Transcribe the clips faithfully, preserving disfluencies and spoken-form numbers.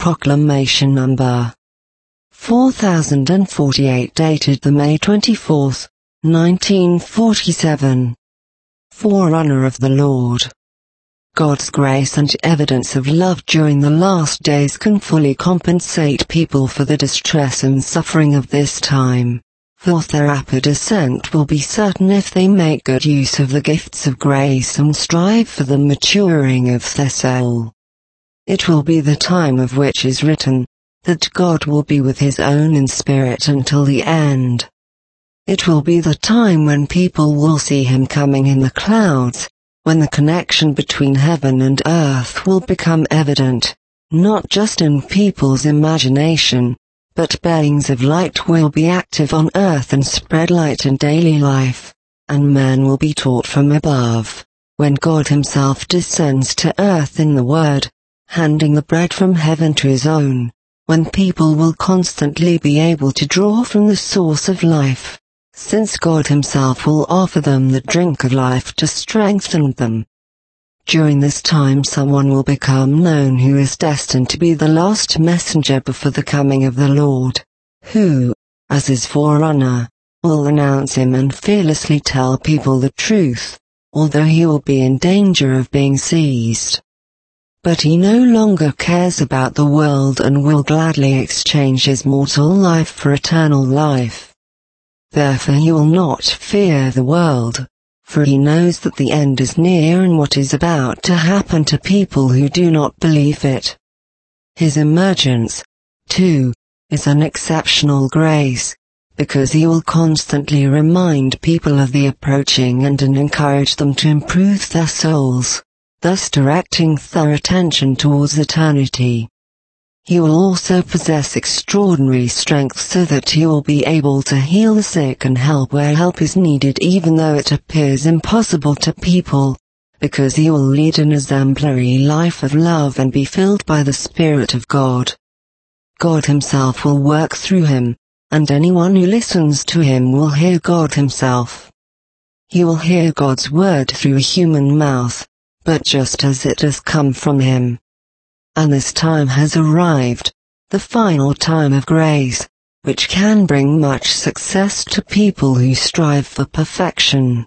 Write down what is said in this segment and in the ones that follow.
Proclamation number four thousand forty-eight, dated the May twenty-fourth, nineteen forty-seven. Forerunner of the Lord. God's grace and evidence of love during the last days can fully compensate people for the distress and suffering of this time, for their rapid ascent will be certain if they make good use of the gifts of grace and strive for the maturing of their soul. It will be the time of which is written, that God will be with his own in spirit until the end. It will be the time when people will see him coming in the clouds, when the connection between heaven and earth will become evident, not just in people's imagination, but beings of light will be active on earth and spread light in daily life, and man will be taught from above, when God himself descends to earth in the Word, handing the bread from heaven to his own, when people will constantly be able to draw from the source of life, since God himself will offer them the drink of life to strengthen them. During this time someone will become known who is destined to be the last messenger before the coming of the Lord, who, as his forerunner, will announce him and fearlessly tell people the truth, although he will be in danger of being seized. But he no longer cares about the world and will gladly exchange his mortal life for eternal life. Therefore he will not fear the world, for he knows that the end is near and what is about to happen to people who do not believe it. His emergence, too, is an exceptional grace, because he will constantly remind people of the approaching end and encourage them to improve their souls, thus directing their attention towards eternity. He will also possess extraordinary strength so that he will be able to heal the sick and help where help is needed even though it appears impossible to people, because he will lead an exemplary life of love and be filled by the Spirit of God. God himself will work through him, and anyone who listens to him will hear God himself. He will hear God's word through a human mouth, but just as it has come from him. And this time has arrived, the final time of grace, which can bring much success to people who strive for perfection.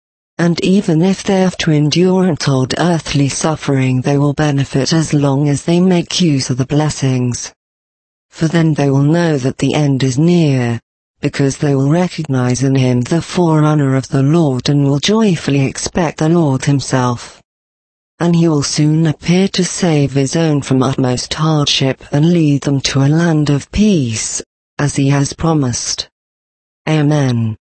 And even if they have to endure untold earthly suffering, they will benefit as long as they make use of the blessings. For then they will know that the end is near, because they will recognize in him the forerunner of the Lord and will joyfully expect the Lord himself. And he will soon appear to save his own from utmost hardship and lead them to a land of peace, as he has promised. Amen.